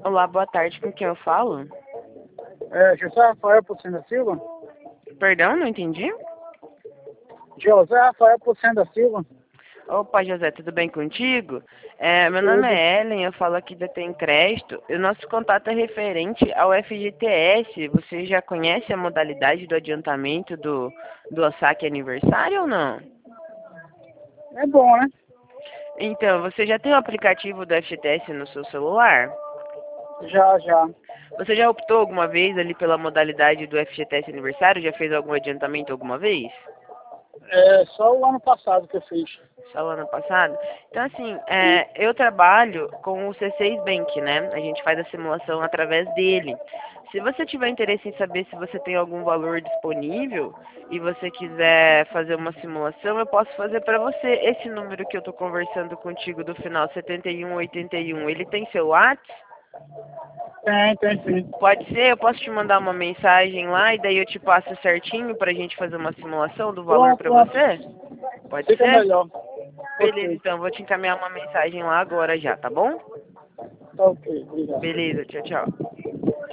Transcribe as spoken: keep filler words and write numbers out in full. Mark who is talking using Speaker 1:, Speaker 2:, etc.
Speaker 1: Olá, boa tarde, com quem eu falo?
Speaker 2: É, José Rafael Pocenda Silva?
Speaker 1: Perdão, não entendi?
Speaker 2: José Rafael Pocenda Silva?
Speaker 1: Opa, José, tudo bem contigo? É, meu nome
Speaker 2: Tudo.
Speaker 1: é Ellen, eu falo aqui da Tem Crédito. E o nosso contato é referente ao F G T S. Você já conhece a modalidade do adiantamento do, do saque aniversário ou não?
Speaker 2: É bom, né?
Speaker 1: Então, você já tem o aplicativo do F G T S no seu celular?
Speaker 2: Já, já.
Speaker 1: Você já optou alguma vez ali pela modalidade do F G T S aniversário? Já fez algum adiantamento alguma vez?
Speaker 2: É só o ano passado que eu fiz.
Speaker 1: Só o ano passado? Então, assim, é, eu trabalho com o C seis Bank, né? A gente faz a simulação através dele. Se você tiver interesse em saber se você tem algum valor disponível e você quiser fazer uma simulação, eu posso fazer para você. Esse número que eu estou conversando contigo do final setenta e um oitenta e um, ele tem seu WhatsApp?
Speaker 2: Tem, tem sim.
Speaker 1: Pode ser? Eu posso te mandar uma mensagem lá e daí eu te passo certinho pra gente fazer uma simulação do valor
Speaker 2: Pronto,
Speaker 1: pra
Speaker 2: pronto.
Speaker 1: você? Pode
Speaker 2: Fica
Speaker 1: ser?
Speaker 2: melhor.
Speaker 1: Beleza,
Speaker 2: Ok.
Speaker 1: então. Vou te encaminhar uma mensagem lá agora já, tá bom?
Speaker 2: Tá ok, obrigado.
Speaker 1: Beleza, tchau, tchau.